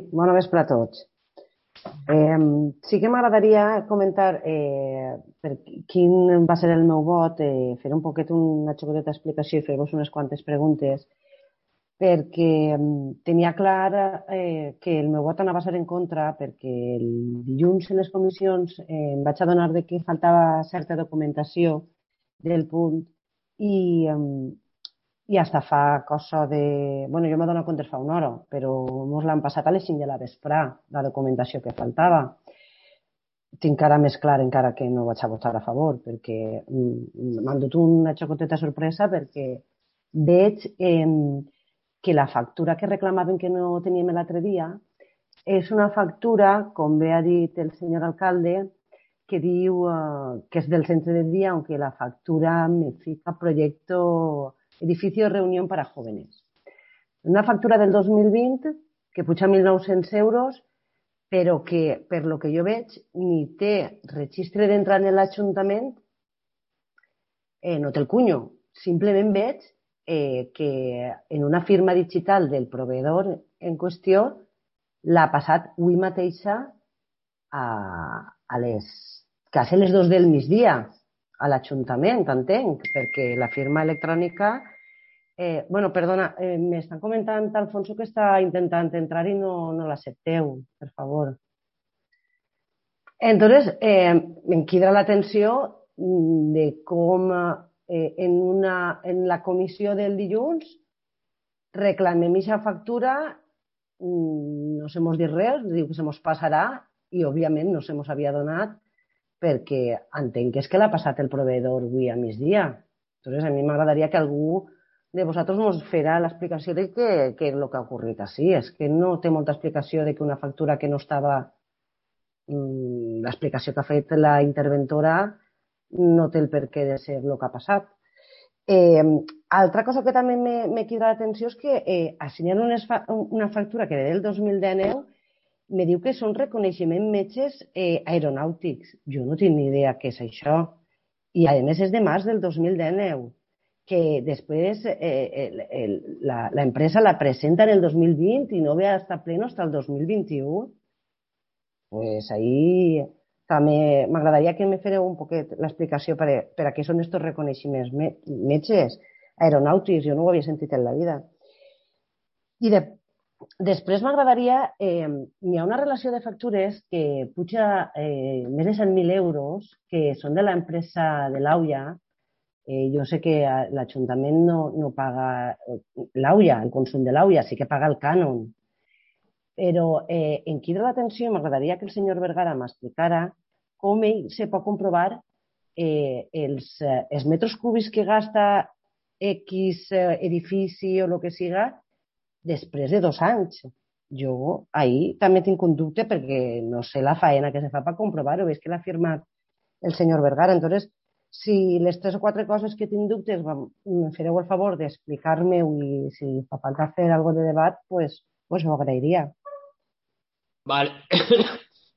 Bona vespre a tots. Sí que m'agradaria comentar per quin va ser el meu vot, fer un poquet una xocoteta explicació i fer-vos unes quantes preguntes, perquè tenia clar que el meu vot anava a ser en contra, perquè el dilluns en les comissions em vaig adonar de que faltava certa documentació del punt i, i hasta fa cosa de... Bueno, jo m'he donat compte fa una hora, però mos l'han passat a les 5 de la vesprà, la documentació que faltava. Tinc encara més clar encara que no vaig a votar a favor, perquè m'han dut una xocoteta sorpresa perquè veig que la factura que reclamaven que no teníem l'altre dia és una factura, com bé ha dit el senyor alcalde, que diu que és del centre del dia, aunque la factura me fica proyecto edificio de reunión para jóvenes. Una factura del 2020 que puja 1.900 euros, però que, per lo que jo veig, ni té registre d'entrar en l'Ajuntament, no té el cunyo. Simplement veig que en una firma digital del proveïdor en qüestió l'ha passat avui mateixa a les quasi les 2 del migdia a l'Ajuntament, entenc, perquè la firma electrònica... bueno, perdona, m'estan comentant, Alfonso, que està intentant entrar i no l'accepteu, per favor. Entonces, em crida l'atenció de com en la comissió del dilluns reclamem aquesta factura, no se mos dit res, diu que se mos passarà i, òbviament, no se mos havia donat perquè entenc que és que l'ha passat el proveïdor avui a migdia. Entonces, a mi m'agradaria que algú de vosaltres ens farà l'explicació de què és el que ha ocorrit així. És que no té molta explicació de que una factura que no estava... l'explicació que ha fet la interventora no té el per què de ser el que ha passat. Altra cosa que també me crida l'atenció és que assenyant una factura que ve del 2019 me diu que són reconeixement metges aeronàutics. Jo no tinc ni idea què és això. I, a més, és de març del 2019, que després l'empresa la presenta en el 2020 i no ve a estar pleno fins al 2021. Pues ahí també m'agradaria que me fareu un poquet l'explicació per a què són estos reconeixements metges aeronàutics. Jo no ho havia sentit en la vida. I després m'agradaria... hi ha una relació de factures que puja més de 100.000 euros, que són de l'empresa de l'AUIA. Jo sé que l'Ajuntament no paga l'AUIA, el consum de l'AUIA, sí que paga el cànon. Però em crida l'atenció i m'agradaria que el senyor Vergara m'explicara com ell se pot comprovar els metres cúbics que gasta X edifici o el que siga després de 2 anys. Jo ahir també tinc un dubte perquè no sé la faena que se fa per comprovar-ho. Veig que l'ha firmat el senyor Vergara. Entonces, si les 3 o 4 coses que tinc dubtes me fareu el favor d'explicar-me-ho i si fa falta fer alguna de debat, pues ho agrairia. Vale.